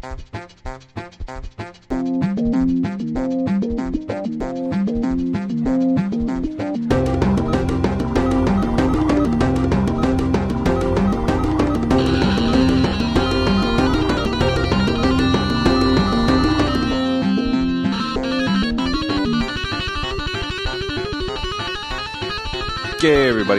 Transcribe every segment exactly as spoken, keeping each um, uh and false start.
Okay, everybody.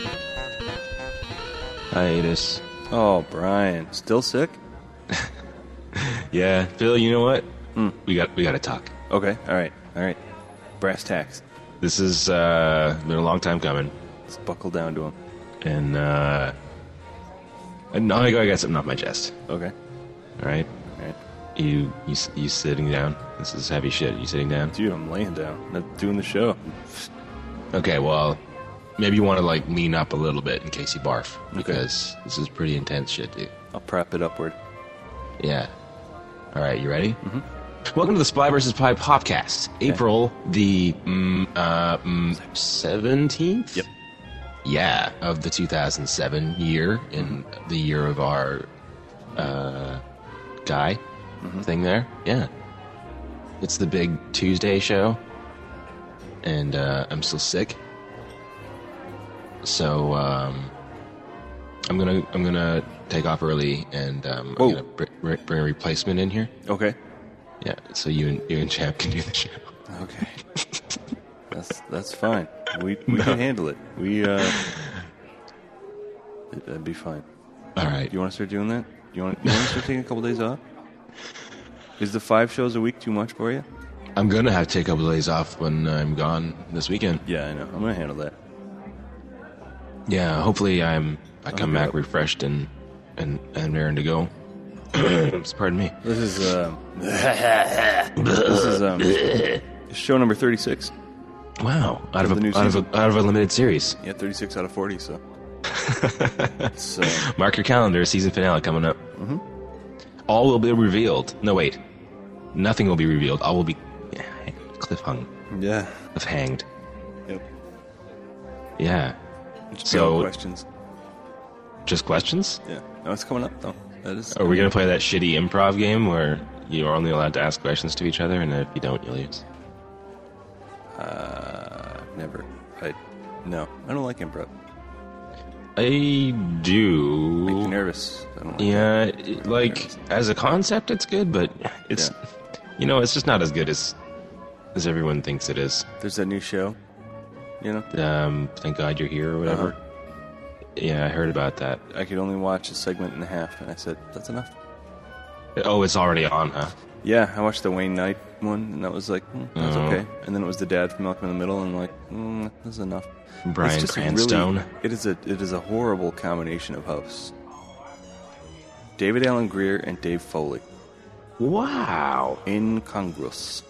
Hiatus. Oh, Brian, still sick? Yeah, Phil. You know what? Mm. We got we got to talk. Okay, all right, all right. Brass tacks. This has uh, been a long time coming, Let's buckle down to him. and uh, and now I got I got something off my chest. Okay, All right, all right. you you you sitting down? This is heavy shit. You sitting down? Dude, I'm laying down. Not doing the show. Okay, well, maybe you want to like lean up a little bit in case you barf, because this is pretty intense shit, dude. I'll prop it upward. Yeah. All right, you ready? Mm-hmm. Welcome to the Spy versus. Pie podcast. Okay. April the mm, uh, mm, seventeenth? Yep. Yeah, of the two thousand seven year, in the year of our uh, guy Mm-hmm. thing there. Yeah. It's the big Tuesday show, and uh, I'm still sick. So um, I'm gonna I'm gonna take off early, and um, Whoa. I'm gonna br- br- bring a replacement in here. Okay. Yeah, so you and you and Champ can do the show. Okay. That's that's fine. We we No. can handle it. We uh, it- that'd be fine. All right. Do you want to start doing that? Do you want you want to start taking a couple days off? Is the five shows a week too much for you? I'm gonna have to take a couple of days off when I'm gone this weekend. Yeah, I know. I'm gonna handle that. Yeah, hopefully I'm I come hook it back up. refreshed and and and raring to go. Pardon me. This is um, this is um, show number thirty-six. Wow, out of Of a the new out of season. a out of a limited series. Yeah, thirty-six out of forty. So, it's, uh, Mark your calendar. Season finale coming up. Mm-hmm. All will be revealed. No, wait. Nothing will be revealed. All will be yeah, cliffhung, yeah. cliffhanged. Yep. Yeah. Just So- so questions. Just questions? Yeah. No, it's coming up though. That is. Are we gonna play that shitty improv game where you are only allowed to ask questions to each other, and if you don't, you lose? Uh, never. I. No, I don't like improv. I Makes me do. nervous. I don't like Yeah, that. it- like as a concept, it's good, but it's Yeah. you know, it's just not as good as as everyone thinks it is. There's that new show. You know, Um, thank God you're here or whatever. Uh-huh. Yeah, I heard about that. I could only watch a segment and a half, and I said that's enough. Oh, it's already on, huh? Yeah, I watched the Wayne Knight one, and that was like, mm, that's Oh. okay. And then it was the dad from Malcolm in the Middle, and I'm like, mm, that's enough. Bryan It's just Cranston. Really, it is a it is a horrible combination of hosts. David Allen Greer and Dave Foley. Wow. Incongruous.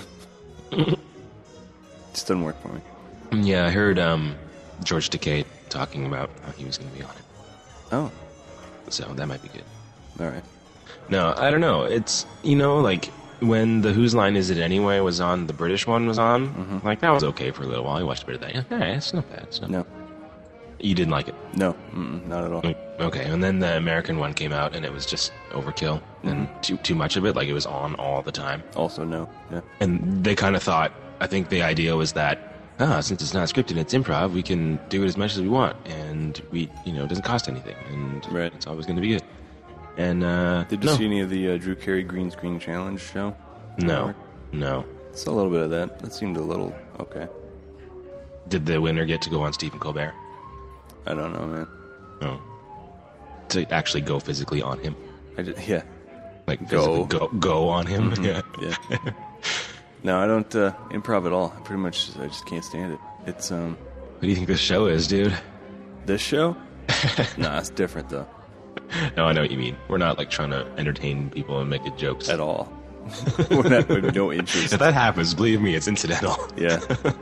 Just doesn't work for me. Yeah, I heard um, George Takei talking about how he was going to be on it, Oh, so that might be good. all right. No, I don't know. It's, you know, like, when the Whose Line Is It Anyway was on, the British one was on, Mm-hmm. like, that was okay for a little while. I watched a bit of that. Yeah, hey, it's not bad. It's not No, You didn't like it. no, mm-mm, not at all. Okay, and then the American one came out, and it was just overkill, and Mm-hmm. too too much of it, like, it was on all the time. Also, no. Yeah. And they kind of thought, I think the idea was that, ah, since it's not scripted, it's improv, we can do it as much as we want, and we, you know, it doesn't cost anything, and Right. it's always going to be good. And, uh, Did you no. see any of the uh, Drew Carey Green Screen Challenge show? No, no. It's a little bit of that. That seemed a little okay. Did the winner get to go on Stephen Colbert? I don't know, man. No. To actually go physically on him. I just, yeah, Like, Go. physically go, go on him? Yeah. yeah. No, I don't uh, improv at all. I pretty much, I just can't stand it. It's um, What do you think this show is, dude? this show. Nah, it's different though. No, I know what you mean. We're not, like, trying to entertain people and make it jokes. At all. We're not, we have no interest. If that happens, believe me, it's incidental. Yeah.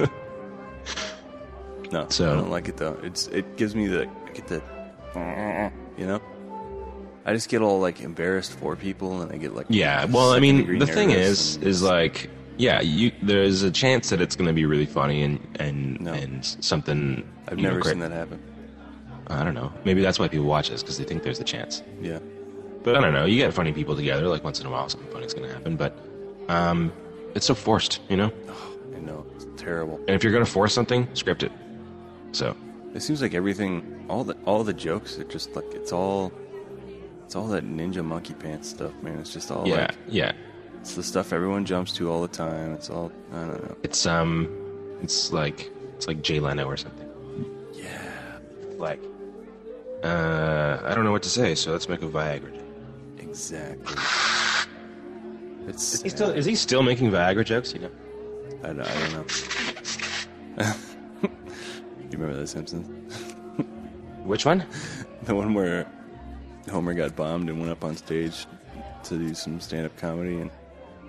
No, So- I don't like it though. It's it gives me the I get the, you know. I just get all like embarrassed for people, and I get like Yeah, well, I second mean, degree the thing nervous is, and is like, yeah, you there's a chance that it's going to be really funny and and No. and something. I've you know, never great- seen that happen. I don't know. Maybe that's why people watch this because they think there's a chance. Yeah, But I don't know. You get funny people together. Like once in a while, something funny's going to happen. But um, it's so forced, you know. Oh, I know, it's terrible. And if you're going to force something, script it. So It seems like everything, all the all the jokes, are just like it's all, it's all that Ninja Monkey Pants stuff, man. It's just all yeah, like yeah. it's the stuff everyone jumps to all the time. It's all I don't know. It's um, it's like it's like Jay Leno or something. Yeah, Like, uh, I don't know what to say. So let's make a Viagra joke. exactly. It's Is he still is he still making Viagra jokes? You know. I, don't- I don't know. You remember The Simpsons? Which one? The one where Homer got bombed and went up on stage to do some stand-up comedy, and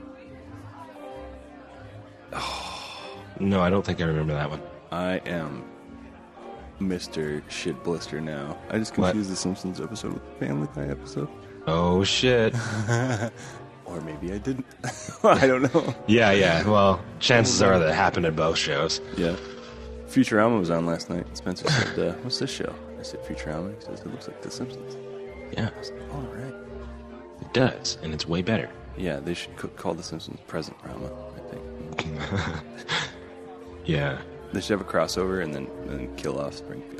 No, I don't think I remember that one. I am Mister Shit Blister now. I just What? confused the Simpsons episode with the Family Guy episode. Oh shit. Or maybe I didn't. I don't know. Yeah, yeah. Well, chances are that happened at both shows. Yeah. Futurama was on last night. Spencer said, uh, what's this show? I said, Futurama. He says, it looks like The Simpsons. Yeah, I was like, all right. it does, and it's way better. Yeah, they should co- call The Simpsons Present Rama, I think. Yeah. They should have a crossover and then, then kill off Springfield.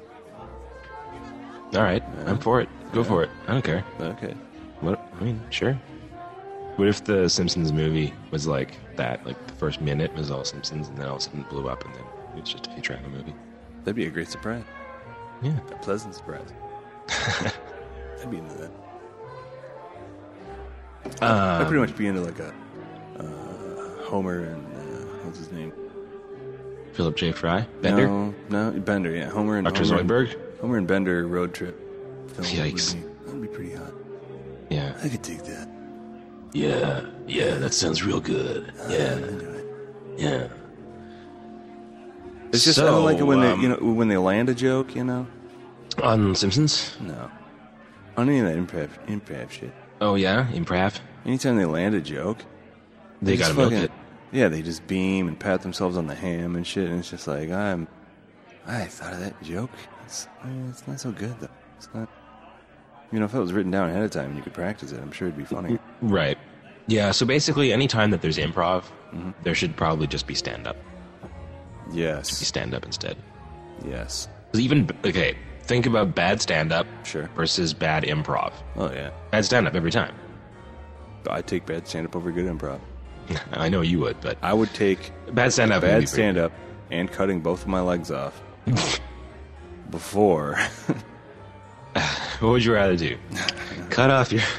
All right, I'm for it. Go for it. I don't care. Okay. What? I mean, sure. What if the Simpsons movie was like that? Like the first minute was all Simpsons, and then all of a sudden it blew up, and then it's just a Futurama movie. That'd be a great surprise. Yeah. A pleasant surprise. I'd be into that. I'd Um, pretty much be into like a uh, Homer and uh, what's his name? Philip J. Fry? Bender? No, no, Bender. Yeah, Homer and Doctor Homer, Zoidberg? Homer and Bender road trip film. Yikes. Would be, that'd be pretty hot. Yeah. I could take that. Yeah. Yeah, that sounds real good. I'd into it. Yeah. It's just I So, don't like it when um, they, you know, when they land a joke. You know, On Simpsons? no, on any of that improv, improv shit. Oh, yeah? Improv? Anytime they land a joke, They just gotta milk fucking- it. Yeah, they just beam and pat themselves on the ham and shit, and it's just like I'm. I thought of that joke. It's, eh, it's not so good though. It's not. You know, if it was written down ahead of time and you could practice it, I'm sure it'd be funny. Right. Yeah, so basically, anytime that there's improv, there should probably just be stand-up. Be Yes. stand-up instead. Yes. 'Cause even, okay, think about bad stand-up Sure. versus bad improv. Oh yeah. Bad stand-up every time. I'd take bad stand up over good improv. I know you would, but I would take bad stand-up would be bad pretty stand up and cutting both of my legs off before. What would you rather do? Cut off your...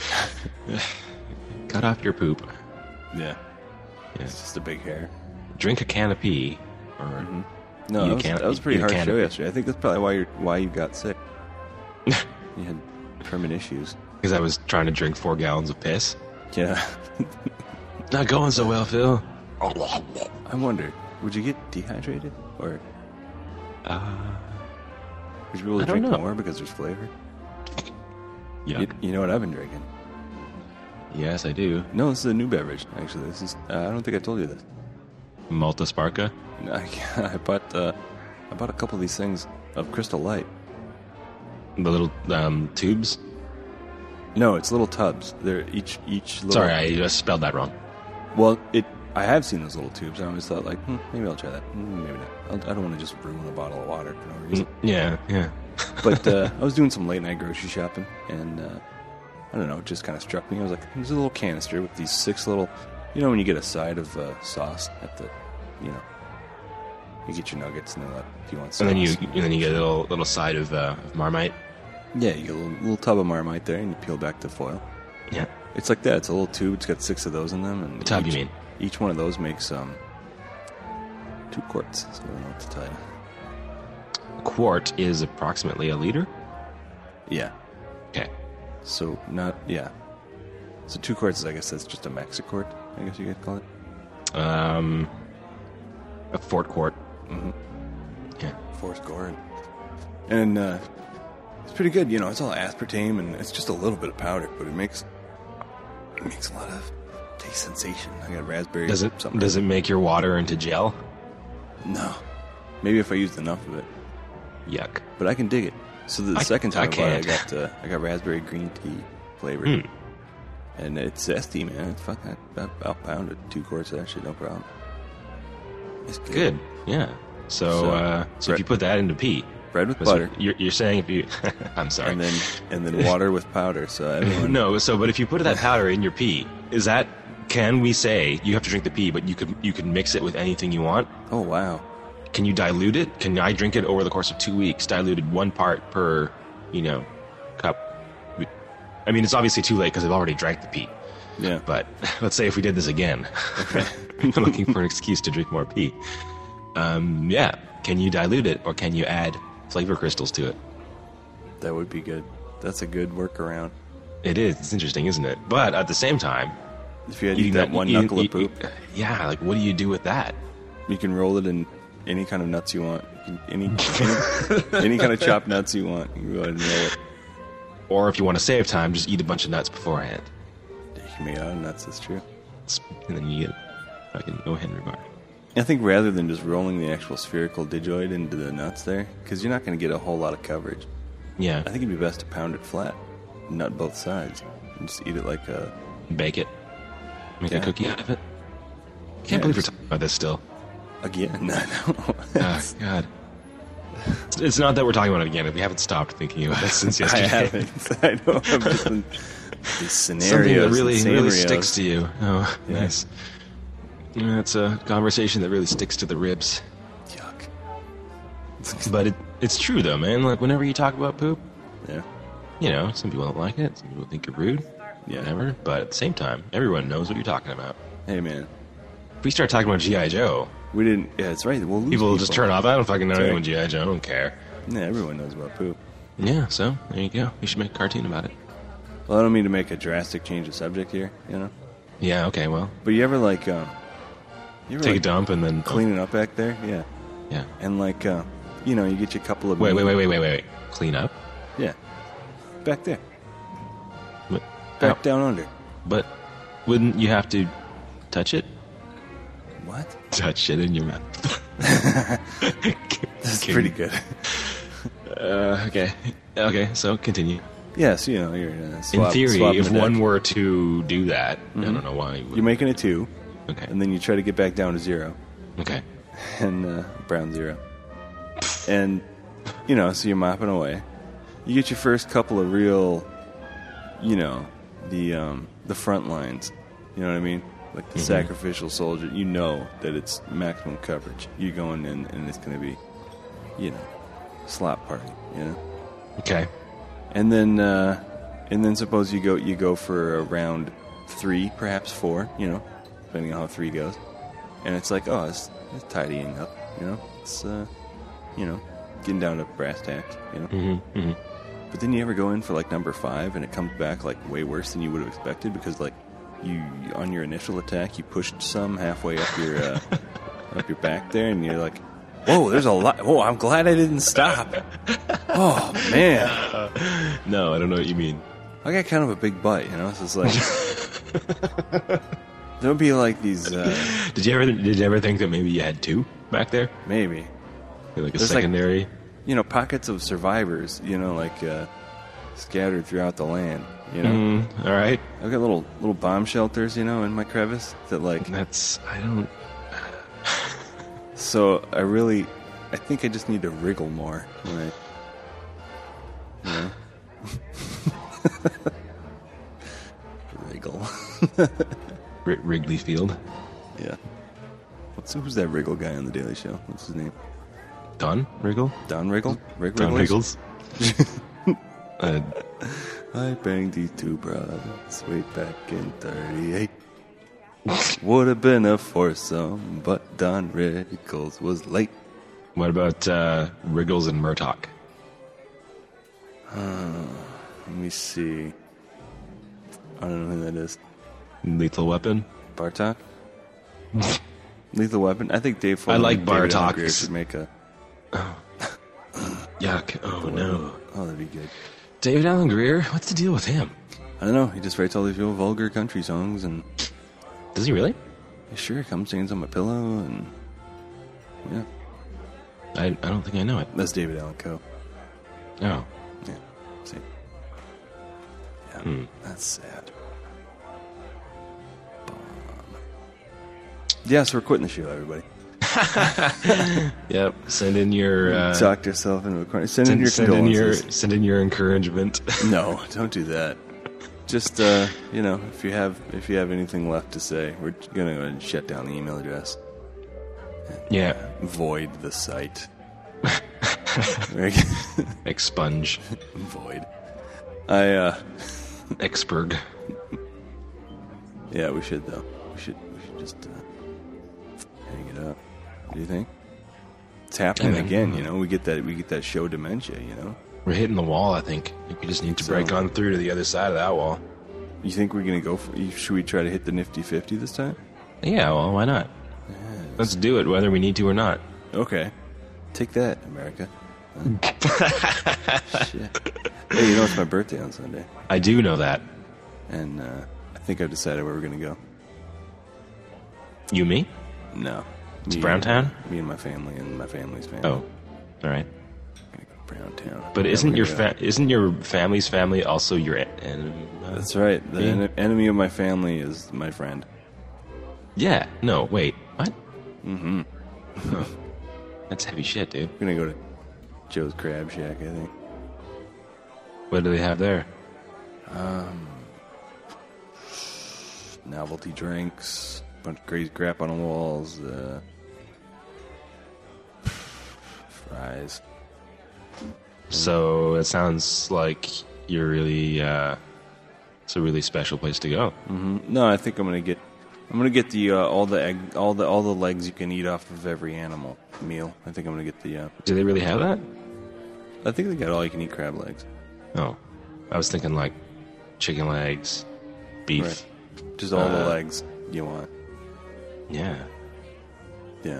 Cut off your poop. Yeah. Yeah. It's just a big hair. Drink a can of pee. Or No, You that was, can't- that was a pretty you hard can't- show yesterday. I think that's probably why you why you got sick. You had permanent issues. because I was trying to drink four gallons of piss. Yeah. Not going so well, Phil. I wonder, would you get dehydrated or Uh, would you be able to I don't drink know. more because there's flavor? yuck. You, you know what I've been drinking? Yes, I do. No, this is a new beverage. Actually, this is. Uh, I don't think I told you this. Malta Sparka. I, I bought. Uh, I bought a couple of these things of Crystal Light. The little um, tubes. No, it's little tubs. They're each each. Little, Sorry, I just spelled that wrong. Well, it. I have seen those little tubes. I always thought like, hmm, maybe I'll try that. Hmm, maybe not. I'll, I don't want to just ruin a bottle of water for no reason. Yeah, yeah. But uh, I was doing some late night grocery shopping, and uh, I don't know, it just kind of struck me. I was like, there's a little canister with these six little, you know, when you get a side of uh, sauce at the, you know, you get your nuggets and then like, if you want sauce. And then you and then you get a little little side of, uh, of Marmite. Yeah, you get a little, little tub of Marmite there, and you peel back the foil. Yeah. It's like that. It's a little tube. It's got six of those in them, and The tub, each, you mean? Each one of those makes um two quarts. So I don't know what to tell you. A quart is approximately a liter. Yeah. Okay. So not yeah. So two quarts is, I guess that's just a maxi quart. I guess you could call it. Um, a fort quart. Mm-hmm. Yeah. Force Gordon. And uh, it's pretty good, you know. It's all aspartame, and it's just a little bit of powder, but it makes it makes a lot of taste sensation. I got raspberry. Does it something. does it make your water into gel? No, maybe if I used enough of it, Yuck. but I can dig it. So the I- second time I I, bought it, I can't. got uh, I got raspberry green tea. flavored. Hmm. And it's zesty, man. It's fucking, I'll, I'll pound it. Two quarts of that shit, no problem. It's good. Good. Yeah. So, So, uh, so bread- if you put that into pee, Bread with so butter, You're, you're saying if you, I'm sorry. and then and then water with powder. So everyone, No, so but if you put that powder in your pee, is that can we say you have to drink the pee, but you could you could mix it with anything you want? oh wow, Can you dilute it? Can I drink it over the course of two weeks, diluted one part per, you know, cup? I mean, it's obviously too late because I've already drank the pee. yeah. But let's say if we did this again, I'm looking for an excuse to drink more pee. Um, yeah, can you dilute it or can you add flavor crystals to it? That would be good. That's a good workaround. It is. It's interesting, isn't it? But at the same time, If you had to eat eating that one you- knuckle you- of poop, yeah, like what do you do with that? you can roll it in any kind of nuts you want. You can, any, any any kind of chopped nuts you want. You can go ahead and roll it. Or if you want to save time, just eat a bunch of nuts beforehand. You can make it out of nuts. That's true. And then you get fucking no Henry bar. I think rather than just rolling the actual spherical digitoid into the nuts there, because you're not going to get a whole lot of coverage. Yeah. I think it'd be best to pound it flat, nut both sides, and just eat it like a. Bake it. Make Yeah. a cookie out of it. Can't Yeah, believe we're just- talking about this still. Again, no, no. Oh, God. It's- It's not that we're talking about it again. We haven't stopped thinking about this since I yesterday. haven't. I know. I'm just in these Something scenarios. that really, and really scenarios. sticks to you. Oh, Yeah. nice. Yeah, it's a conversation that really sticks to the ribs. Yuck. But it, it's true, though, man. Like, whenever you talk about poop, Yeah. you know, some people don't like it. Some people think you're rude. Yeah. Whatever. But at the same time, everyone knows what you're talking about. Hey, man. If we start talking about G I. Joe, We didn't. Yeah, that's right. We'll lose people will just turn off. I don't fucking know That's anyone right. G I. Joe. I don't care. Yeah, everyone knows about poop. Yeah, so there you go. We should make a cartoon about it. Well, I don't mean to make a drastic change of subject here, you know. Yeah, okay, well, But you ever like, um, you ever take like a dump and then... oh, cleaning up back there? Yeah. yeah. And like, uh, you know, you get you a couple of Wait, wait, wait, wait, wait, wait, wait. Clean up? Yeah. Back there. What? Back How- down under. But wouldn't you have to touch it? What? Touch it in your mouth. That's pretty good. Uh, okay. Okay, so continue. Yes, you know, you're uh, swap, in theory, swapping if the one deck. were to do that, I don't know why you would. You're making a two, Okay. and then you try to get back down to zero, Okay. and uh, brown zero. And, you know, so you're mopping away. You get your first couple of real, you know, the um, the front lines. You know what I mean? Like the sacrificial soldier. You know that it's maximum coverage. You're going in, and it's going to be, you know, slop party. You know. Okay. And then, uh, and then suppose you go you go for a round three, perhaps four, you know, depending on how three goes. And it's like, oh, it's, it's tidying up, you know, it's, uh, you know, getting down to brass tacks, you know. Mm-hmm, mm-hmm. But then you ever go in for like number five, and it comes back like way worse than you would have expected because like you on your initial attack you pushed some halfway up your uh, up your back there, and you're like, whoa, there's a lot. Whoa, I'm glad I didn't stop. Oh man. No, I don't know what you mean. I got kind of a big butt, you know. So it's like there'll be like these, uh, Did you ever did you ever think that maybe you had two back there? maybe, Like a There's like- secondary? you know, pockets of survivors, you know, like uh, scattered throughout the land. You know, Mm, all right. I've got little little bomb shelters, you know, in my crevice that like. That's I don't. So I really, I think I just need to wriggle more when I, you know, wriggle. R- Wrigley Field. Yeah. What's who's that Wriggle guy on the Daily Show? What's his name? Don Wriggle. Don Wriggle? Rick Don Wrigglers? Wriggles. uh, I banged these two brothers way back in thirty-eight. Would have been a foursome, but Don Rickles was late. what about uh, Wriggles and Murtaugh? Let me see. I don't know who that is. Lethal Weapon. Bartok? Lethal Weapon? I think Dave Foley I like and David Bartok. Allen Greer should make a... Yuck. Oh no. Oh, that'd be good. David Allen Greer. What's the deal with him? I don't know. He just writes all these real vulgar country songs, and Does he really? he sure comes sings on my pillow, and yeah, I I don't think I know it. that's David Allen Coe. Oh. Yeah, see. Yeah, Hmm. that's sad. Bomb. Yeah, so we're quitting the show, everybody. Yep. Send in your uh, Talk yourself into a corner. Send, in send, your send in your condolences. send in your encouragement. No, don't do that. Just uh, you know, if you have if you have anything left to say, we're gonna go ahead and shut down the email address. Yeah. Void the site. Expunge. Void. I uh, Exburg. yeah, we should though. We should we should just uh, hang it up. What do you think? It's happening Yeah, man. again. You know, we get that we get that show dementia. You know. We're hitting the wall, I think. I think we just need to So- break on through to the other side of that wall. You think we're gonna go for? Should we try to hit the nifty fifty this time? Yeah, well, why not? Let's do it, whether we need to or not. Okay. Take that, America. Huh? Shit. Hey, you know it's my birthday on Sunday, I do know that. and uh, I think I've decided where we're gonna go. You, me? No, It's Me- Browntown? Me and my family and my family's family. Oh, all right. Gonna go Browntown. But Yeah, isn't we're your gonna fa- isn't your family's family also your enemy? go. That's right. The Me? en- enemy of my family is my friend. Yeah. No. Wait. What? Mm-hmm. That's heavy shit, dude. We're gonna go to Joe's Crab Shack, I think. What do they have there? Novelty drinks, bunch of crazy crap on the walls, uh, fries. So it sounds like you're really. Uh, it's a really special place to go. No, I think I'm gonna get, I'm gonna get the uh, all the egg, all the all the legs you can eat off of every animal meal. I think I'm gonna get the. Uh, Do they really have that? I think they got all you can eat crab legs. Oh, I was thinking like chicken legs, beef. Right. Just all the Uh, legs you want. Yeah. Yeah.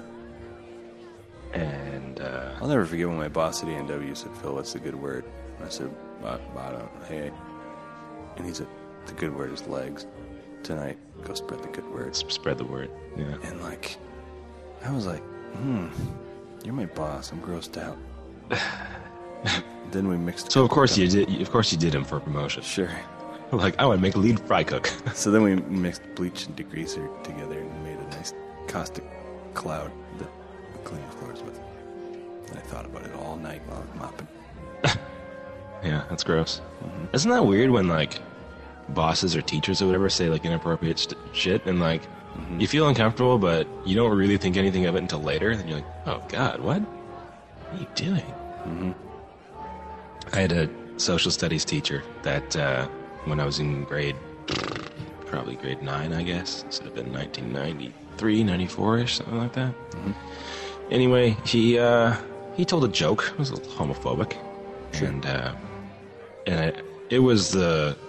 And uh, I'll never forget when my boss at A and W said, "Phil, what's the good word?" And I said, "I, I don't. Hey," and he said, "The good word is legs. Tonight, go spread the good words." s- spread the word. Yeah. And like, I was like, "Hmm, you're my boss. I'm grossed out." Then we mixed. So of course you did. Of course you did him for promotion. Sure. Like I want to make a lead fry cook. So then we mixed bleach and degreaser together and made a nice caustic cloud that we clean the floors with. And I thought about it all night while I was mopping. Yeah, that's gross. Isn't that weird when like bosses or teachers or whatever say like inappropriate st- shit and like you feel uncomfortable, but you don't really think anything of it until later. Then you're like, oh god, what? What are you doing? Mm-hmm. I had a social studies teacher that uh, when I was in grade, probably grade nine, I guess. This would have been nineteen ninety-three, ninety-four-ish, something like that. Anyway, he uh, he told a joke. It was a little homophobic, and uh, and I, it was the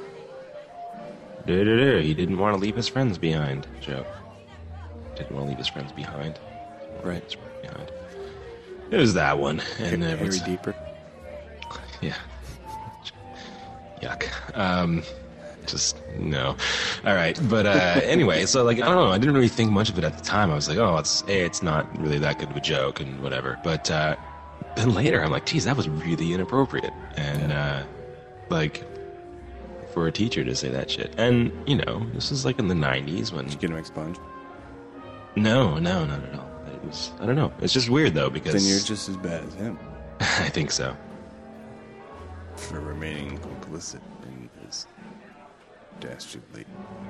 he didn't want to leave his friends behind joke. Didn't want to leave his friends behind. Right. His friends behind. It was that one, and it Harry was, deeper. yeah. Yuck. Um, just no. All right, but uh, anyway, so like I don't know. I didn't really think much of it at the time. I was like, oh, it's hey, it's not really that good of a joke and whatever. But uh, then later, I'm like, geez, that was really inappropriate, and uh, like for a teacher to say that shit. And you know, this is like in the nineties when Get him expunged. no, no, not at all. It was I don't know. It's just weird though because Then you're just as bad as him I think so. for remaining complicit in his dastardly.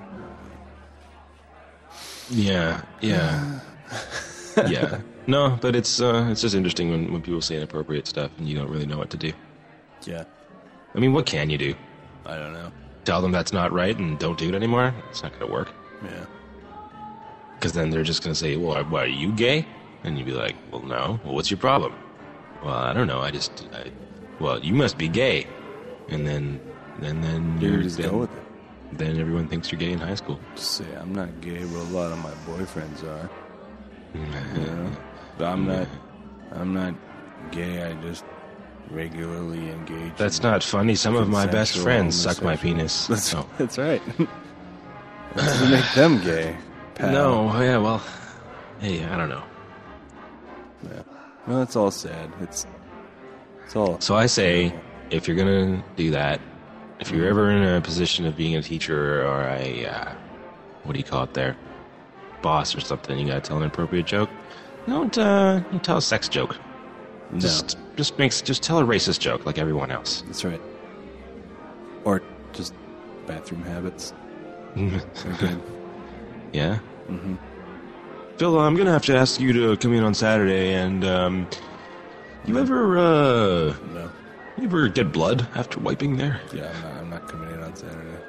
Yeah, yeah, yeah. No, but it's uh, it's just interesting when, when people say inappropriate stuff and you don't really know what to do. Yeah. I mean, what can you do? I don't know. Tell them that's not right and don't do it anymore? It's not going to work. Yeah. Because then they're just going to say, well, what, are you gay? And you'd be like, well, no. Well, what's your problem? Well, I don't know. I just, I, well, you must be gay. And then, and then You you're just then, go with it. then everyone thinks you're gay in high school. Just say, I'm not gay, but a lot of my boyfriends are. You know? But I'm not, I'm not gay. I just regularly engage. That's in not funny. Some of my best consensual friends suck my homosexual- penis. That's, Oh. that's right. That doesn't make them gay. Pal. No, yeah, well, hey, I don't know. Yeah. Well, it's all sad. It's it's all. So I say, if you're gonna do that, If you're ever in a position of being a teacher or a, uh, what do you call it there, boss or something, you gotta tell an appropriate joke. Don't, uh, don't tell a sex joke. No. Just, just makes, just tell a racist joke like everyone else. That's right. Or just bathroom habits. Okay. Yeah. Mm-hmm. Phil, I'm gonna have to ask you to come in on Saturday, and um, you ever, uh, No. you ever get blood after wiping there? Yeah, I'm not, I'm not coming in on Saturday.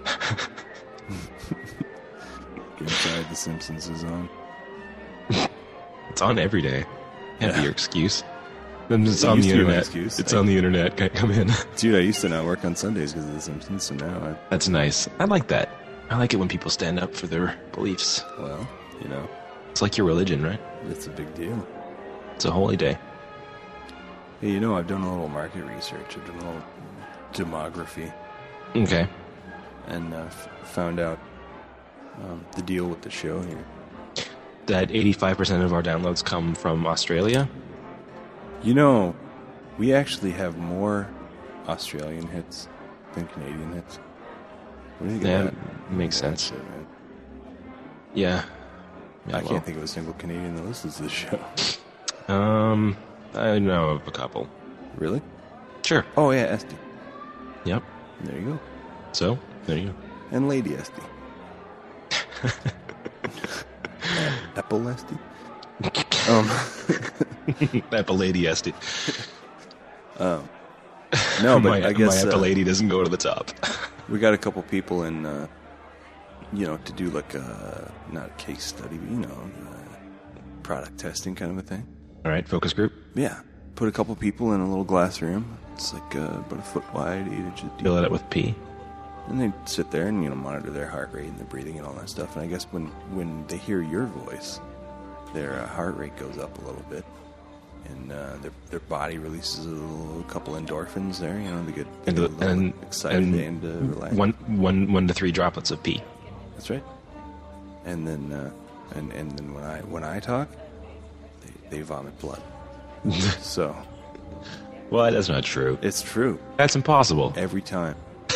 Get inside. The Simpsons is on. It's on every day. Can't be Yeah. your excuse. Then it's It on used the to be my internet. excuse. It's I- on the internet. Can't come in. Dude, I used to not work on Sundays because of The Simpsons, so now That's nice. I like that. I like it when people stand up for their beliefs. I, well, you know, It's like your religion, right? it's a big deal. It's a holy day. Hey, you know, I've done a little market research. I've done a little demography Okay. and uh, f- found out um, the deal with the show here. That eighty-five percent of our downloads come from Australia. You know, we actually have more Australian hits than Canadian hits. What do you think Yeah, of that? makes That sense. shit, man. Yeah. Yeah, I well. can't think of a single Canadian that listens to the show. Um, I know of a couple. Really? Sure. Oh, yeah, Esty. Yep. There you go. So, there you And Lady Esty. Apple Esty? Um, go. Apple Lady Esty. no, but my, I guess my Apple uh, Lady doesn't go to the top. we got a couple people in, uh, you know, to do like a, not a case study, but, you know, uh, product testing kind of a thing. All right, focus group. Yeah. Put a couple people in a little glass room. It's like uh, about a foot wide, eight inches deep. Fill it up with pee. And they sit there and, you know, monitor their heart rate and their breathing and all that stuff. And I guess when, when they hear your voice, their uh, heart rate goes up a little bit. And uh, their their body releases a, little, a couple endorphins there, you know, they get, they And, get a little and, excited and and uh, relaxed. one, one, one to three droplets of pee. That's right. And then uh, and, and then when I when I talk, they, they vomit blood. So Well, that's not true. it's true. That's impossible. Every time.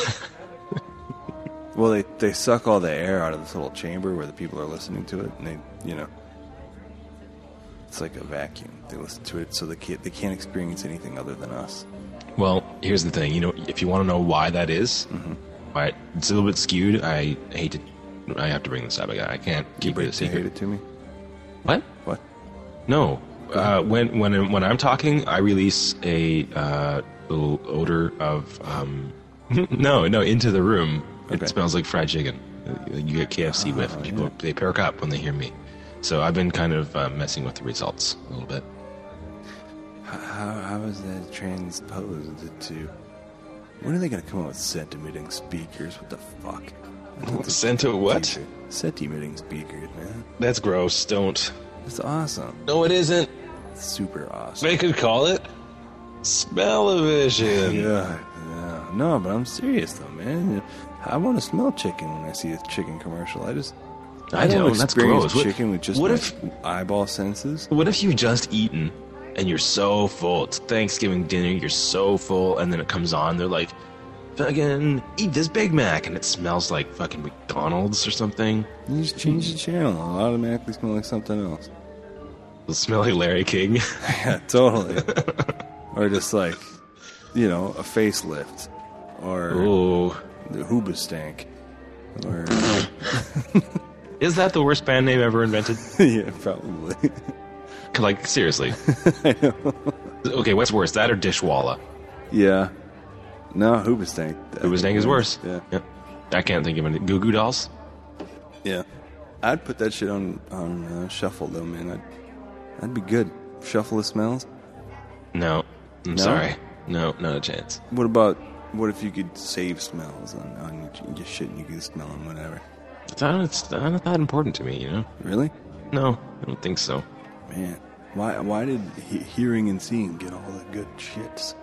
Well, they, they suck all the air out of this little chamber where the people are listening to it, and they, you know, it's like a vacuum. They listen to it so they can't, they can't experience anything other than us. Well, here's the thing. You know, if you want to know why that is, Mm-hmm. why it's a little bit skewed. I hate to. I have to bring this up. I, I can't keep it a They secret. hate it to me. What? What? No. Uh, when when when I'm talking, I release a uh, little odor of um, no no into the room. Okay. It smells like fried chicken. You get K F C whiff. Oh, People yeah. they perk up when they hear me. So I've been kind of uh, messing with the results a little bit. How, how is that transposed to... When are they going to come up with scent-emitting speakers? What the fuck? Scent of what? Scent-emitting speakers, man. That's gross. Don't. It's awesome. No, it isn't. It's super awesome. They could call it smell-o-vision. Yeah, yeah. No, but I'm serious though, man. I want to smell chicken when I see a chicken commercial. I just I don't don't. That's experience gross. What- chicken with just what my if- eyeball senses. What if you've just eaten and you're so full? It's Thanksgiving dinner, you're so full, and then it comes on, they're like, fucking eat this Big Mac, and it smells like fucking McDonald's or something. You just change the channel, it'll automatically smell like something else. It'll smell like Larry King. Yeah, totally. Or just like, you know, a facelift, or Ooh. the Hoobastank, or Is that the worst band name ever invented? yeah, probably. Like, seriously. Okay, what's worse, that or Dishwalla? Yeah. No, Hoobastank. Hoobastank is worse. Yeah. Yep. I can't think of any. Goo Goo Dolls? Yeah, I'd put that shit on on uh, shuffle though, man. I'd, that'd be good. Shuffle the smells. No. I'm No? sorry. No, not a chance. What about what if you could save smells on, on your, your shit and you could smell them whenever? It's not, it's not that important to me, you know? Really, No, I don't think so. man? Why why did he, hearing and seeing get all the good shits?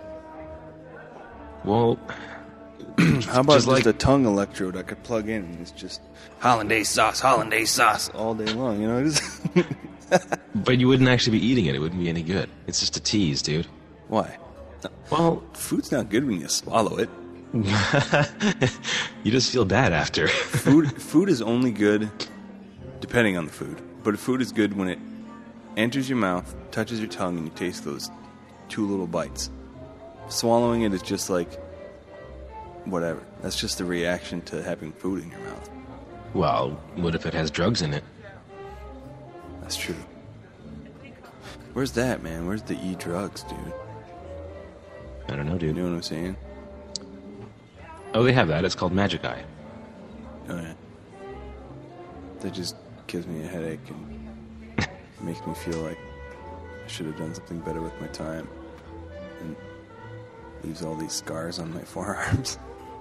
Well, How about Just just, like- a tongue electrode I could plug in and it's just hollandaise sauce, hollandaise sauce all day long? You know, just but you wouldn't actually be eating it. It wouldn't be any good. It's just a tease, dude. why? Well, Food's not good when you swallow it. You just feel bad after. Food food is only good depending on the food. But food is good when it enters your mouth, touches your tongue, and you taste those two little bites. Swallowing it is just like whatever. That's just the reaction to having food in your mouth. Well, what if it has drugs in it? That's true. Where's that, man? Where's the E drugs, dude? I don't know, dude. You know what I'm saying? Oh, they have that. It's called Magic Eye. Oh, yeah. That just gives me a headache and makes me feel like I should have done something better with my time. And leaves all these scars on my forearms.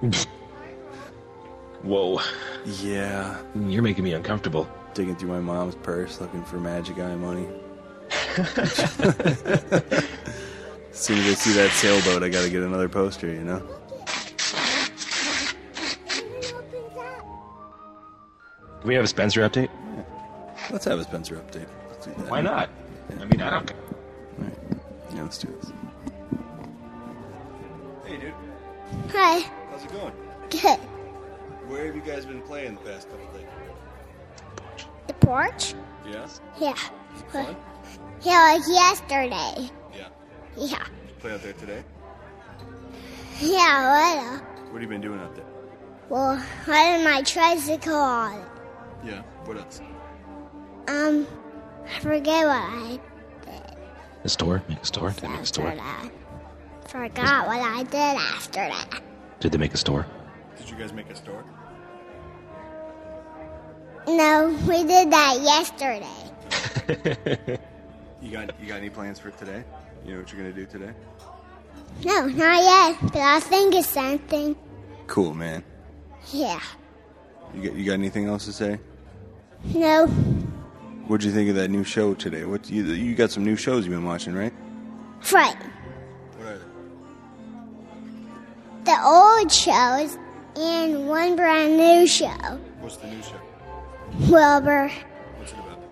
Whoa. Yeah. You're making me uncomfortable. Digging through my mom's purse looking for Magic Eye money. As soon as I see that sailboat, I gotta get another poster, you know? Do we have a Spencer update? Yeah. Let's have a Spencer update. Let's do that. Why not? I mean, I don't... Alright. Yeah, let's do this. Hey, dude. Hi. How's it going? Good. Where have you guys been playing the past couple days? The porch? Yes? Yeah. Fun? Yeah, like yesterday. Yeah. Yeah. Play out there today? Yeah, what? What have you been doing out there? Well, I had my tricycle on it. Yeah. What else? Um, I forget what I did. A store? Make a store? Did they make a After store? that. Forgot what I did after that. Did they make a store? Did you guys make a store? No, we did that yesterday. You got you got any plans for today? You know what you're gonna do today? No, not yet, but I think it's something. Cool, man. Yeah. You got you got anything else to say? No. What'd you think of that new show today? What you you got some new shows you've been watching, right? Right. What are they? The old shows and one brand new show. What's the new show? Wilbur. What's it about?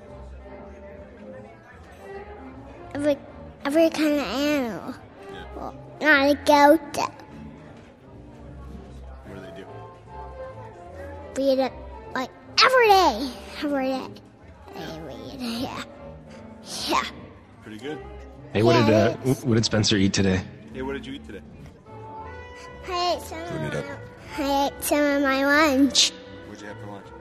Every, every kind of animal. Yeah. Well, not a goat, though. What do they do? Read it, like, every day. Every day. They read, yeah. Yeah. Pretty good. Hey, what did uh, Yes. what did Spencer eat today? Hey, what did you eat today? I ate some Putting of it my, up. I ate some of my lunch. What'd you have for lunch?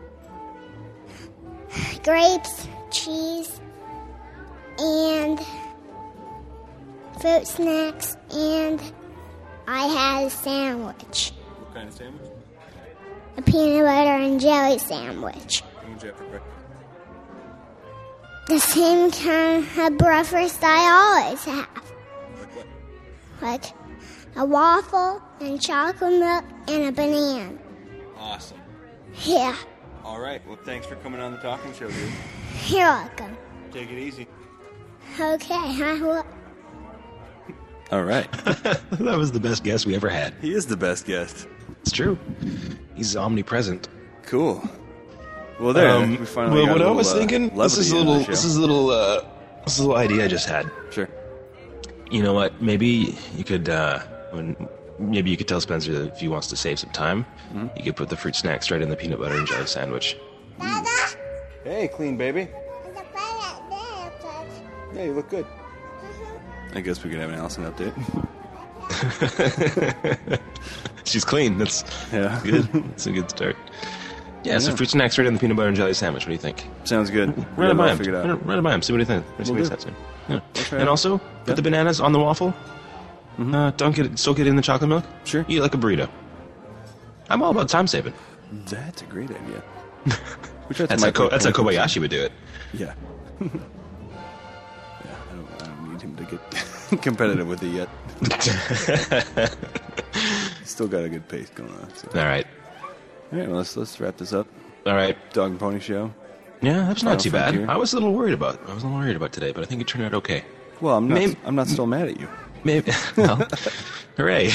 Grapes, cheese, and fruit snacks, and I had a sandwich. What kind of sandwich? A peanut butter and jelly sandwich. And what'd you have for breakfast? The same kind of breakfast I always have. Like what? Like a waffle and chocolate milk and a banana. Awesome. Yeah, All right. Well, thanks for coming on the talking show, dude. you're welcome. Take it easy. Okay, I will. All right. That was the best guest we ever had. He is the best guest. It's true. He's omnipresent. Cool. Well, there. Um, we finally well, got what a I little, was uh, thinking, this levity is a in little, the show. this is a little, uh, this is a little idea I just had. Sure. You know what? Maybe you could, uh, when maybe you could tell Spencer that if he wants to save some time, Mm-hmm. you could put the fruit snack straight in the peanut butter and jelly sandwich. Dada, Hey, clean baby. there's a planet there, but- Yeah, you look good. I guess we could have an Allison update. She's clean. That's Yeah. good. That's a good start. Yeah, so Yeah. fruit snack straight in the peanut butter and jelly sandwich. What do you think? Sounds good. Run it by him. Figure it Run out. it run it by him. See what he thinks. See what he do. says. Yeah. try And it. also, put Yeah. the bananas on the waffle. Uh, don't get it, soak it in the chocolate milk. Sure. Eat it like a burrito. I'm all about time saving. That's a great idea. We tried That's some how, Ko- that's how micro- Kobayashi would do it. Yeah. yeah, I don't, I don't need him to get competitive with it yet. He's still got a good pace going on. So. All right. All right, well, let's let's wrap this up. All right. Dog and Pony Show. Yeah, that was Final not too bad. frontier. I was a little worried about. I was a little worried about today, but I think it turned out okay. Well, I'm not. Maybe- I'm not still mad at you. Maybe. Well, hooray!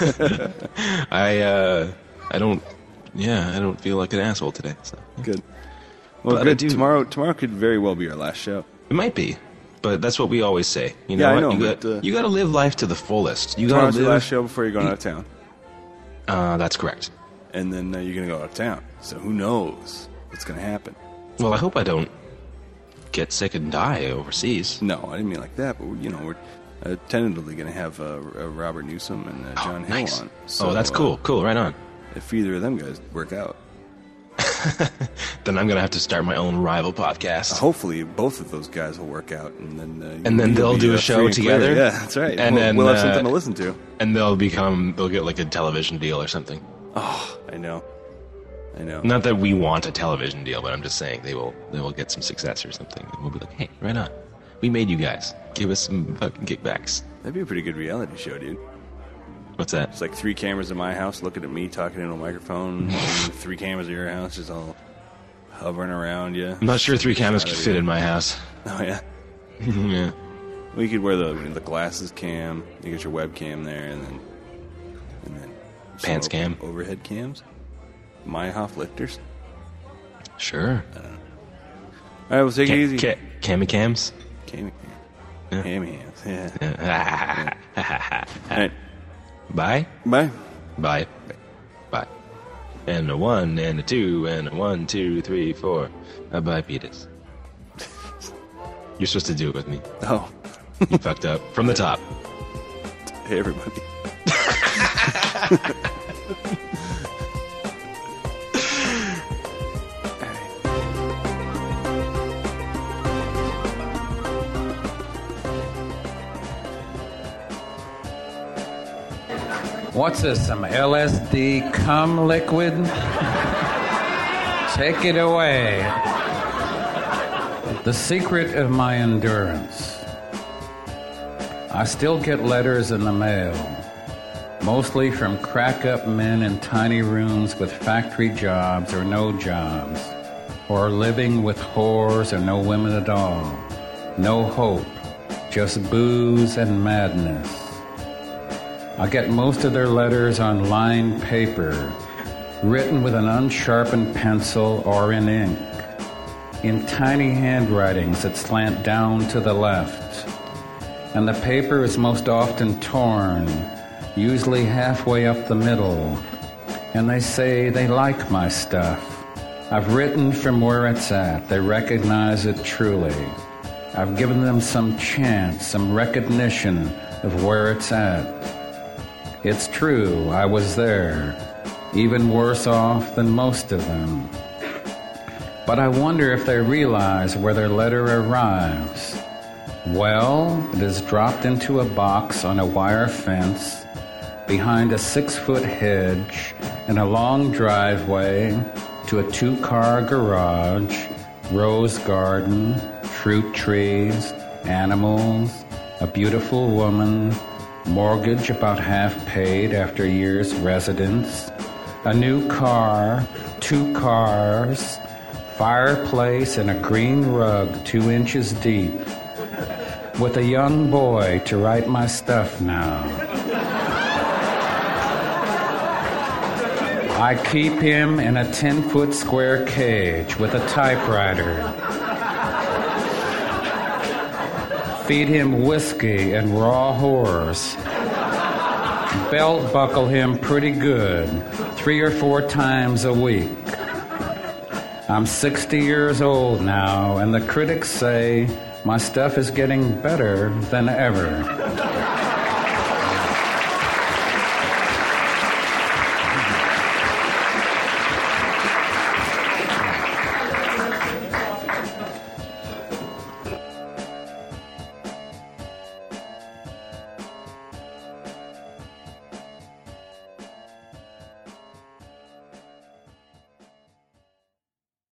I uh, I don't. Yeah, I don't feel like an asshole today. So Good. Well, But I good. do- Tomorrow, tomorrow could very well be our last show. it might be, but that's what we always say. You know Yeah, I what? know, you but, got uh, you got to live life to the fullest. You got Tomorrow's to the live. last show before you're going out of town. Uh, that's correct. And then uh, you're going to go out of town. So who knows what's going to happen? Well, I hope I don't get sick and die overseas. No, I didn't mean like that, but, you know, we're uh, tentatively going to have uh, uh, Robert Newsom and uh, John oh, Hill nice. on. So, oh, that's cool. Uh, cool, right on. If either of them guys work out. Then I'm going to have to start my own rival podcast. Hopefully, both of those guys will work out, and then uh, and then they'll do a show together. Yeah, that's right. And we'll, then we'll have uh, something to listen to. And they'll become they'll get like a television deal or something. Oh, I know, I know. Not that we want a television deal, but I'm just saying they will they will get some success or something, and we'll be like, hey, right on. We made you guys. Give us some fucking kickbacks. That'd be a pretty good reality show, dude. What's that? It's like three cameras in my house looking at me talking into a microphone, and three cameras in your house just all hovering around you. I'm not sure three cameras could fit in my house. Oh, yeah? Yeah. Well, you could wear the the glasses cam, you get your webcam there, and then... and then Pants cam? Overhead cams? Meyerhoff lifters? Sure. I don't know. All right, we'll take Ca- it easy. ca- Cammy cams? Cam Yeah. Hammy hands, yeah. Yeah. All right, Bye. bye. Bye. Bye. And a one, and a two, and a one, two, three, four. Uh, bye, Petus. You're supposed to do it with me. Oh, You fucked up. From the top. hey, everybody. What's this, some L S D cum liquid? Take it away. The secret of my endurance. I still get letters in the mail, mostly from crack-up men in tiny rooms with factory jobs or no jobs, or living with whores or no women at all. No hope, just booze and madness. I get most of their letters on lined paper, written with an unsharpened pencil or in ink, in tiny handwritings that slant down to the left. And the paper is most often torn, usually halfway up the middle. And they say they like my stuff. I've written from where it's at. They recognize it truly. I've given them some chance, some recognition of where it's at. It's true, I was there, even worse off than most of them. But I wonder if they realize where their letter arrives. Well, it is dropped into a box on a wire fence, behind a six-foot hedge, in a long driveway to a two-car garage, rose garden, fruit trees, animals, a beautiful woman, mortgage about half paid after a year's residence, a new car, two cars, fireplace and a green rug two inches deep, with a young boy to write my stuff now. I keep him in a ten-foot square cage with a typewriter. Feed him whiskey and raw horse. Belt buckle him pretty good, three or four times a week. I'm sixty years old now, and the critics say my stuff is getting better than ever.